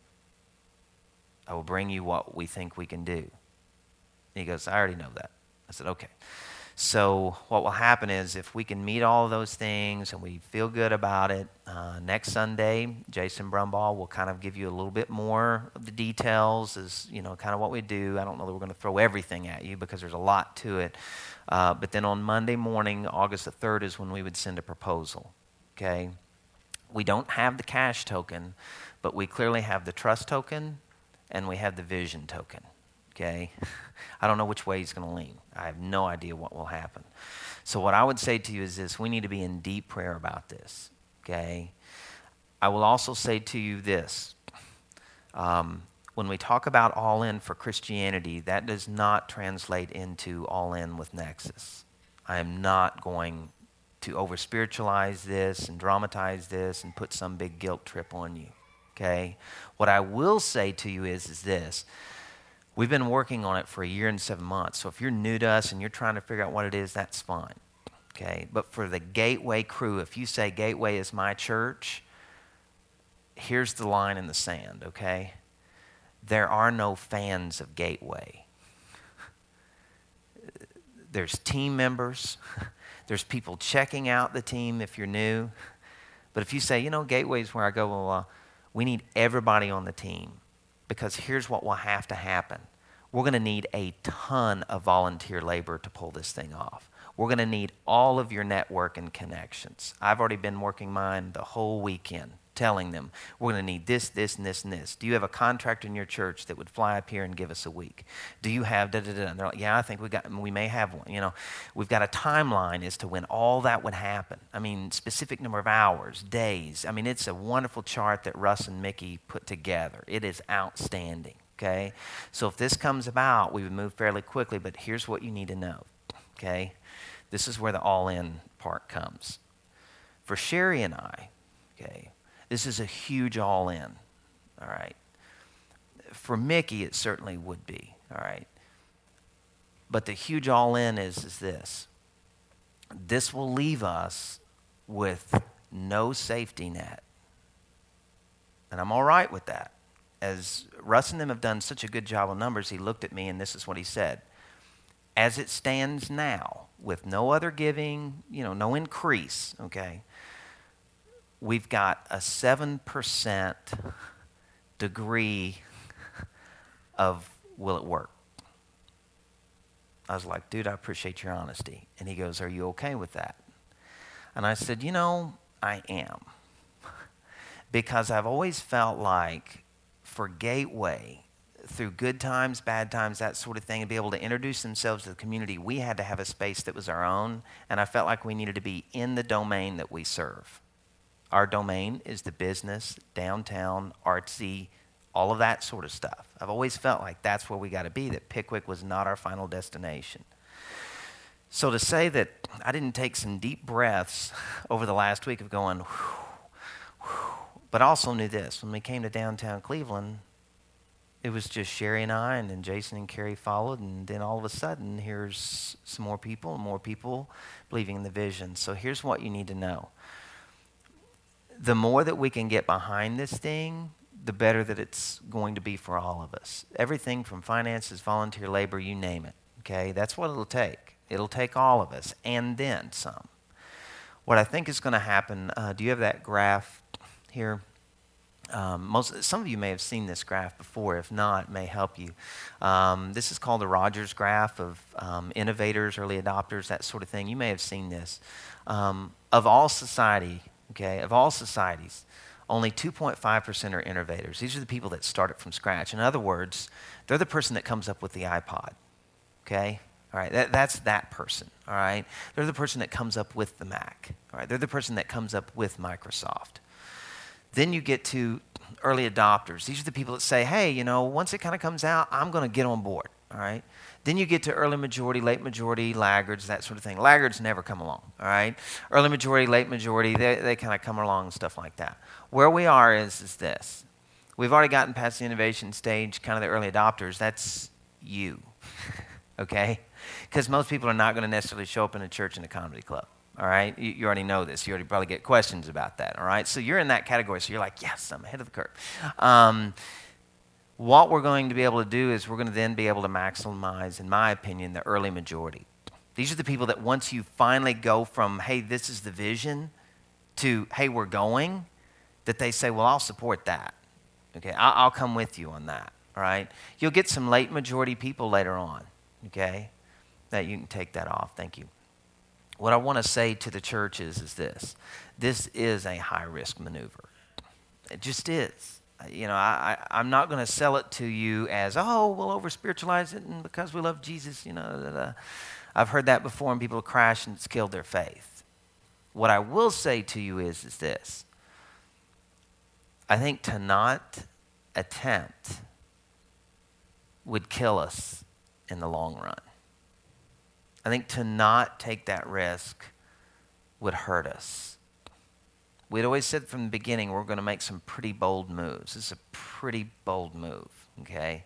I will bring you what we think we can do. He goes, I already know that. I said, okay. So what will happen is if we can meet all of those things and we feel good about it, uh, next Sunday, Jason Brumbaugh will kind of give you a little bit more of the details as, you know, kind of what we do. I don't know that we're going to throw everything at you because there's a lot to it. Uh, but then on Monday morning, August the third, is when we would send a proposal, okay? We don't have the cash token, but we clearly have the trust token and we have the vision token. Okay, I don't know which way he's going to lean. I have no idea what will happen. So what I would say to you is this: we need to be in deep prayer about this. Okay, I will also say to you this: um, when we talk about all in for Christianity, that does not translate into all in with Nexus. I am not going to over spiritualize this and dramatize this and put some big guilt trip on you. Okay, what I will say to you is is this. We've been working on it for a year and seven months. So if you're new to us and you're trying to figure out what it is, that's fine. Okay? But for the Gateway crew, if you say Gateway is my church, here's the line in the sand, okay? there are no fans of Gateway. There's team members. There's people checking out the team if you're new. But if you say, you know, Gateway's where I go, well, uh, we need everybody on the team, because here's what will have to happen. We're going to need a ton of volunteer labor to pull this thing off. We're going to need all of your network and connections. I've already been working mine the whole weekend, telling them, we're going to need this, this, and this, and this. Do you have a contractor in your church that would fly up here and give us a week? Do you have da-da-da? And they're like, yeah, I think we got, we may have one. You know, we've got a timeline as to when all that would happen. I mean, specific number of hours, days. I mean, it's a wonderful chart that Russ and Mickey put together. It is outstanding, okay? So if this comes about, we would move fairly quickly, but here's what you need to know, okay? This is where the all-in part comes. For Sherry and I, okay, this is a huge all-in, all right? For Mickey, it certainly would be, all right? But the huge all-in is, is this. This will leave us with no safety net. And I'm all right with that. As Russ and them have done such a good job on numbers, he looked at me and this is what he said. As it stands now, with no other giving, you know, no increase, okay, we've got a seven percent degree of will it work? I was like, dude, I appreciate your honesty. And he goes, are you okay with that? And I said, you know, I am. Because I've always felt like for Gateway, through good times, bad times, that sort of thing, and be able to introduce themselves to the community, we had to have a space that was our own, and I felt like we needed to be in the domain that we serve. Our domain is the business, downtown, artsy, all of that sort of stuff. I've always felt like that's where we got to be, that Pickwick was not our final destination. So to say that I didn't take some deep breaths over the last week of going, whew, whew, but I also knew this. When we came to downtown Cleveland, it was just Sherry and I, and then Jason and Carrie followed, and then all of a sudden, here's some more people, and more people believing in the vision. So here's what you need to know. The more that we can get behind this thing, the better that it's going to be for all of us. Everything from finances, volunteer labor, you name it, okay? That's what it'll take. It'll take all of us, and then some. What I think is going to happen, uh, do you have that graph here? Um, most, some of you may have seen this graph before. If not, it may help you. Um, this is called the Rogers graph of um, innovators, early adopters, that sort of thing. You may have seen this. Um, of all society, okay, of all societies, only two point five percent are innovators. These are the people that start it from scratch. In other words, they're the person that comes up with the iPod, okay? All right, that, that's that person, all right? They're the person that comes up with the Mac, all right? They're the person that comes up with Microsoft. Then you get to early adopters. These are the people that say, hey, you know, once it kind of comes out, I'm going to get on board, all right? Then you get to early majority, late majority, laggards, that sort of thing. Laggards never come along, all right? Early majority, late majority, they, they kind of come along and stuff like that. Where we are is, is this. We've already gotten past the innovation stage, kind of the early adopters. That's you, okay? Because most people are not going to necessarily show up in a church and a comedy club. All right, you, you already know this. You already probably get questions about that. All right, so you're in that category. So you're like, yes, I'm ahead of the curve. Um, what we're going to be able to do is we're going to then be able to maximize, in my opinion, the early majority. These are the people that once you finally go from, hey, this is the vision, to, hey, we're going, that they say, well, I'll support that. Okay, I'll, I'll come with you on that. All right, you'll get some late majority people later on. Okay, that you can take that off. Thank you. What I want to say to the church is, is this. This is a high-risk maneuver. It just is. You know, I, I, I'm not going to sell it to you as, oh, we'll over-spiritualize it and because we love Jesus, you know. Da, da, da. I've heard that before and people have crashed and it's killed their faith. What I will say to you is, is this. I think to not attempt would kill us in the long run. I think to not take that risk would hurt us. We'd always said from the beginning we're going to make some pretty bold moves. This is a pretty bold move, okay?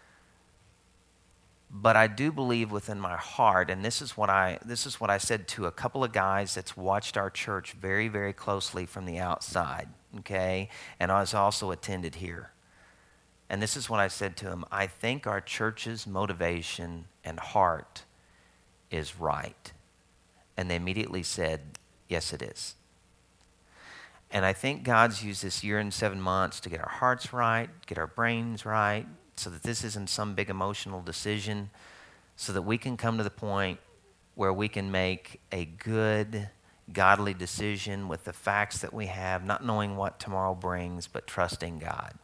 But I do believe within my heart, and this is what I this is what I said to a couple of guys that's watched our church very, very closely from the outside, okay? And I was also attended here. And this is what I said to him. I think our church's motivation and heart is right. And they immediately said, yes, it is. And I think God's used this year and seven months to get our hearts right, get our brains right, so that this isn't some big emotional decision, so that we can come to the point where we can make a good, godly decision with the facts that we have, not knowing what tomorrow brings, but trusting God.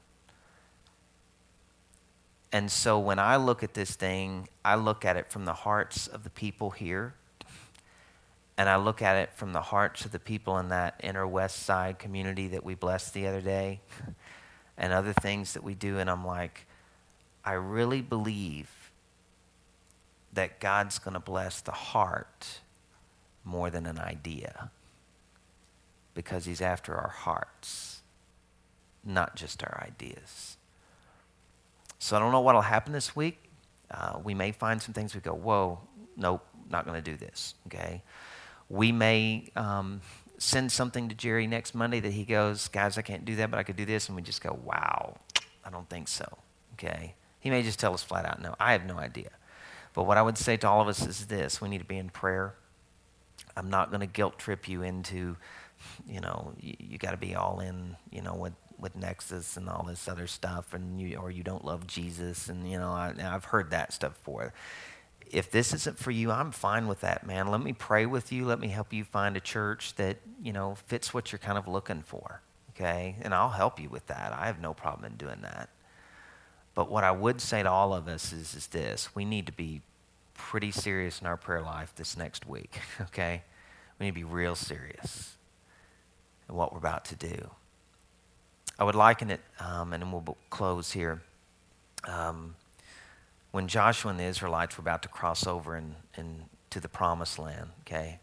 And so when I look at this thing, I look at it from the hearts of the people here, and I look at it from the hearts of the people in that inner West Side community that we blessed the other day, and other things that we do, and I'm like, I really believe that God's going to bless the heart more than an idea, because he's after our hearts, not just our ideas. So I don't know what will happen this week. Uh, we may find some things we go, whoa, nope, not going to do this, okay? We may um, send something to Jerry next Monday that he goes, guys, I can't do that, but I could do this, and we just go, wow, I don't think so, okay? He may just tell us flat out, no, I have no idea. But what I would say to all of us is this: we need to be in prayer. I'm not going to guilt trip you into, you know, you, you got to be all in, you know, with, with Nexus and all this other stuff, and you, or you don't love Jesus, and, you know, I, I've heard that stuff before. If this isn't for you, I'm fine with that, man. Let me pray with you. Let me help you find a church that, you know, fits what you're kind of looking for, okay? And I'll help you with that. I have no problem in doing that. But what I would say to all of us is, is this: we need to be pretty serious in our prayer life this next week, okay? We need to be real serious in what we're about to do. I would liken it, um, and then we'll close here, um, when Joshua and the Israelites were about to cross over in, in, to the promised land, okay?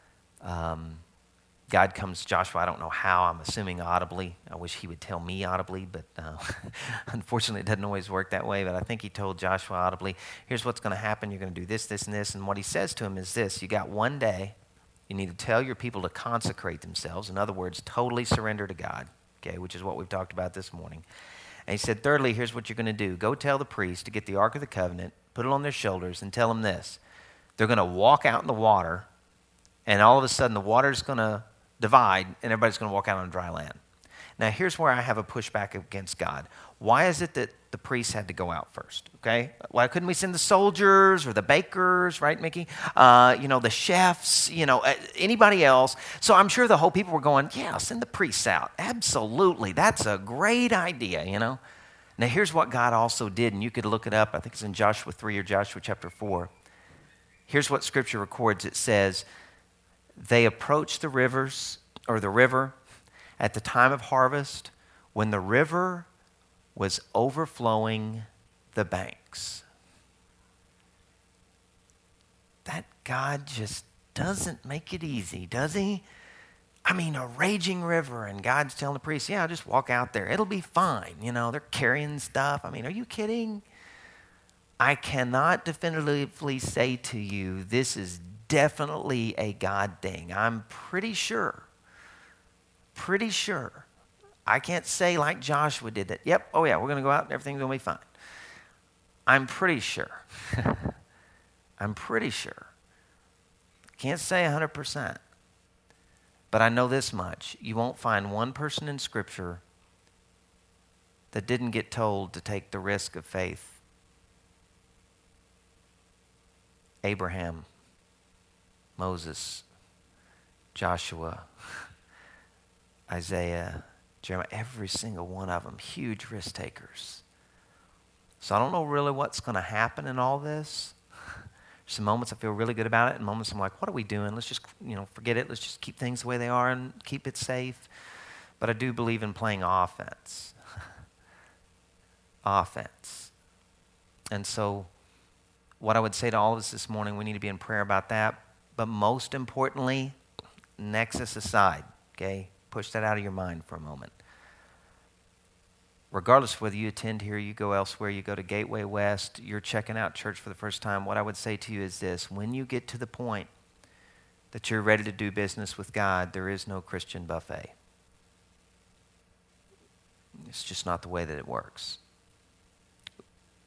Um, God comes to Joshua, I don't know how, I'm assuming audibly. I wish he would tell me audibly, but uh, unfortunately it doesn't always work that way. But I think he told Joshua audibly, here's what's going to happen. You're going to do this, this, and this. And what he says to him is this: you got one day. You need to tell your people to consecrate themselves. In other words, totally surrender to God, okay, which is what we've talked about this morning. And he said, thirdly, here's what you're going to do. Go tell the priest to get the Ark of the Covenant, put it on their shoulders, and tell them this. They're going to walk out in the water, and all of a sudden the water's going to divide, and everybody's going to walk out on dry land. Now, here's where I have a pushback against God. Why is it that the priests had to go out first, okay? Why couldn't we send the soldiers or the bakers, right, Mickey? Uh, you know, the chefs, you know, anybody else? So I'm sure the whole people were going, yeah, send the priests out. Absolutely. That's a great idea, you know? Now, here's what God also did, and you could look it up. I think it's in Joshua three or Joshua chapter four. Here's what Scripture records. It says, they approached the rivers, or the river, at the time of harvest, when the river was overflowing the banks. That God just doesn't make it easy, does he? I mean, a raging river, and God's telling the priest, yeah, just walk out there. It'll be fine. You know, they're carrying stuff. I mean, are you kidding? I cannot definitively say to you, this is definitely a God thing. I'm pretty sure, pretty sure. I can't say like Joshua did that. Yep, oh yeah, we're going to go out and everything's going to be fine. I'm pretty sure. I'm pretty sure. Can't say one hundred percent. But I know this much. You won't find one person in Scripture that didn't get told to take the risk of faith. Abraham, Moses, Joshua, Isaiah, Jeremiah, every single one of them, huge risk takers. So I don't know really what's going to happen in all this. Some moments I feel really good about it, and moments I'm like, what are we doing? Let's just, you know, forget it. Let's just keep things the way they are and keep it safe. But I do believe in playing offense. Offense. And so what I would say to all of us this morning, we need to be in prayer about that. But most importantly, Nexus aside, okay? Push that out of your mind for a moment. Regardless of whether you attend here, you go elsewhere, you go to Gateway West, you're checking out church for the first time, what I would say to you is this: when you get to the point that you're ready to do business with God, there is no Christian buffet. It's just not the way that it works.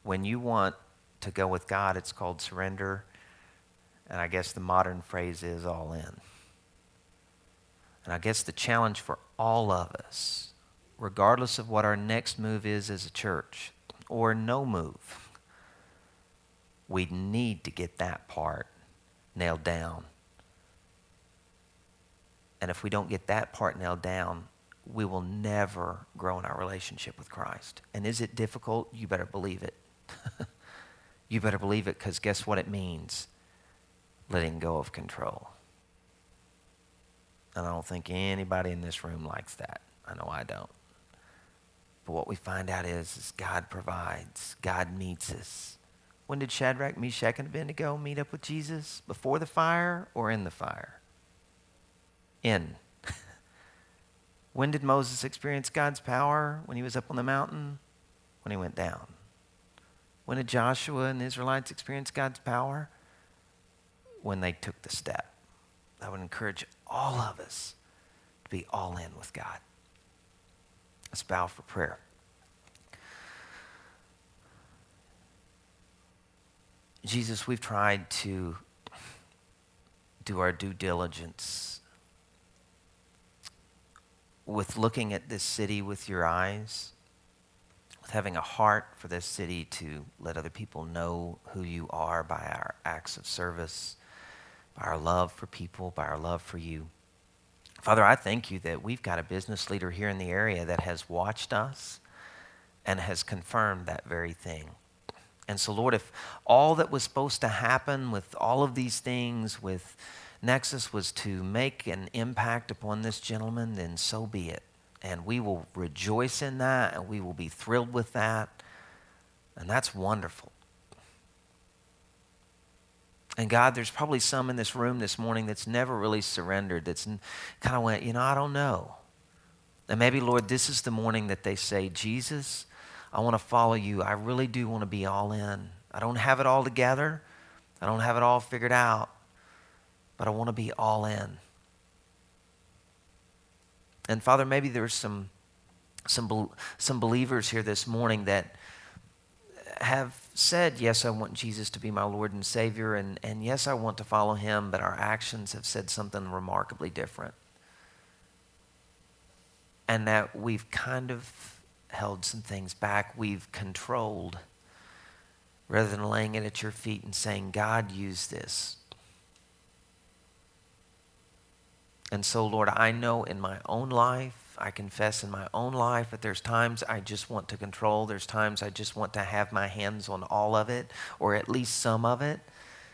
when you want to go with God, it's called surrender. And I guess the modern phrase is all in. And I guess the challenge for all of us, regardless of what our next move is as a church, or no move, we need to get that part nailed down. And if we don't get that part nailed down, we will never grow in our relationship with Christ. And is it difficult? You better believe it. You better believe it, because guess what it means? Letting go of control. And I don't think anybody in this room likes that. I know I don't. But what we find out is, is God provides. God meets us. When did Shadrach, Meshach, and Abednego meet up with Jesus? Before the fire or in the fire? In. When did Moses experience God's power? When he was up on the mountain? When he went down. When did Joshua and the Israelites experience God's power? When they took the step. I would encourage all of us to be all in with God. Let's bow for prayer. Jesus, we've tried to do our due diligence with looking at this city with your eyes, with having a heart for this city to let other people know who you are by our acts of service, by our love for people, by our love for you. Father, I thank you that we've got a business leader here in the area that has watched us and has confirmed that very thing. And so, Lord, if all that was supposed to happen with all of these things with Nexus was to make an impact upon this gentleman, then so be it. And we will rejoice in that, and we will be thrilled with that. And that's wonderful. And God, there's probably some in this room this morning that's never really surrendered, that's kind of went, you know, I don't know. And maybe, Lord, this is the morning that they say, Jesus, I want to follow you. I really do want to be all in. I don't have it all together. I don't have it all figured out. But I want to be all in. And Father, maybe there's some, some, some believers here this morning that have said, yes, I want Jesus to be my Lord and Savior, and, and yes, I want to follow him, but our actions have said something remarkably different. And that we've kind of held some things back. We've controlled rather than laying it at your feet and saying, God, use this. And so, Lord, I know in my own life, I confess in my own life that there's times I just want to control. There's times I just want to have my hands on all of it, or at least some of it.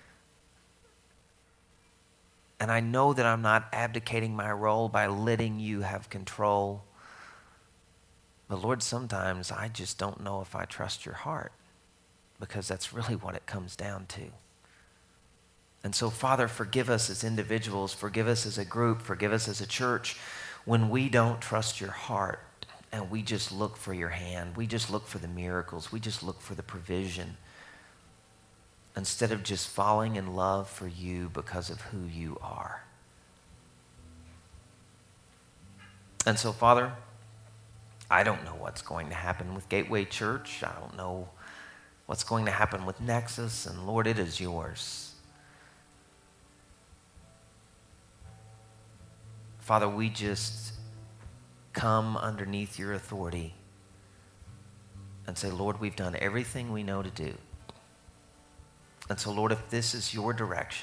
And I know that I'm not abdicating my role by letting you have control. But Lord, sometimes I just don't know if I trust your heart, because that's really what it comes down to. And so, Father, forgive us as individuals, forgive us as a group, forgive us as a church when we don't trust your heart and we just look for your hand. We just look for the miracles. We just look for the provision instead of just falling in love for you because of who you are. And so, Father, I don't know what's going to happen with Gateway Church. I don't know what's going to happen with Nexus. And Lord, it is yours. Father, we just come underneath your authority and say, Lord, we've done everything we know to do. And so, Lord, if this is your direction,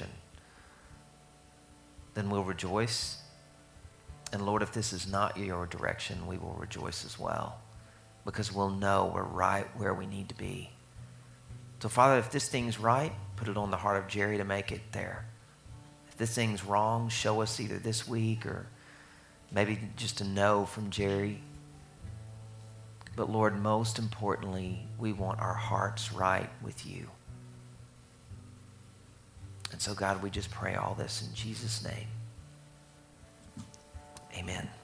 then we'll rejoice. And Lord, if this is not your direction, we will rejoice as well, because we'll know we're right where we need to be. So, Father, if this thing's right, put it on the heart of Jerry to make it there. If this thing's wrong, show us either this week or maybe just a no from Jerry. But Lord, most importantly, we want our hearts right with you. And so, God, we just pray all this in Jesus' name. Amen.